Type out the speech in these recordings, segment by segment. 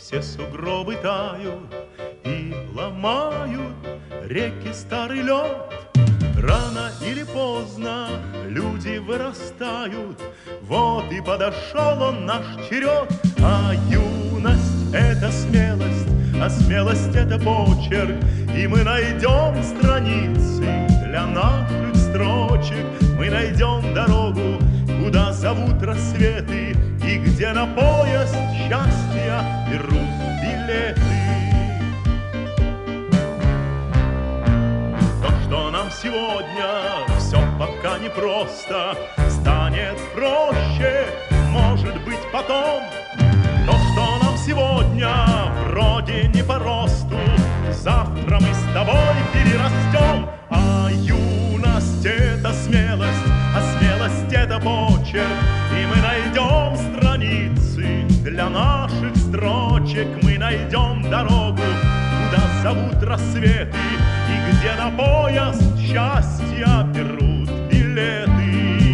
Все сугробы тают и ломают реки старый лед. Рано или поздно люди вырастают, вот и подошел он наш черед. А юность — это смелость, а смелость — это почерк, и мы найдем страницы для наших строчек. Мы найдем дорогу, куда зовут рассветы, и где на поезд счастья берут билеты. То, что нам сегодня все пока непросто, станет проще, может быть, потом. То, что нам сегодня вроде не по росту, завтра мы с тобой перерастем. А юность — это смелость, а смелость — это почерк, и мы найдем страницы для наших строчек. Мы найдем дорогу, куда зовут рассветы, и где на поезд счастья берут билеты.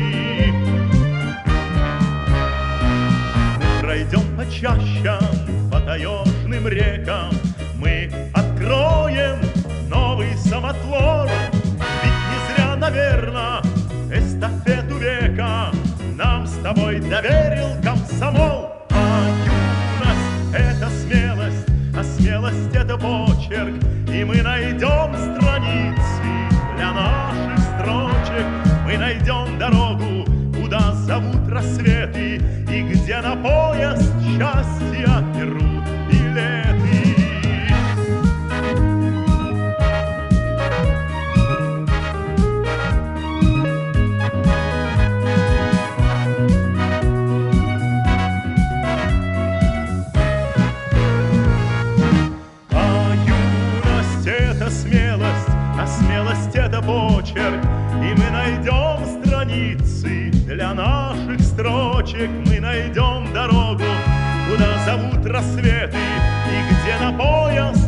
Мы пройдем по чащам, по таежным рекам, мы откроем новый самотлор. Ведь не зря, наверно, эстафету века нам с тобой доверил комсомол. А юность — это смелость, а смелость — это почерк, и мы найдем страницы для наших строчек. Мы найдем дорогу, куда зовут рассветы, и где на поезд счастья берут билеты. А смелость — это почерк, и мы найдем страницы для наших строчек. Мы найдем дорогу, куда зовут рассветы, и где на поезд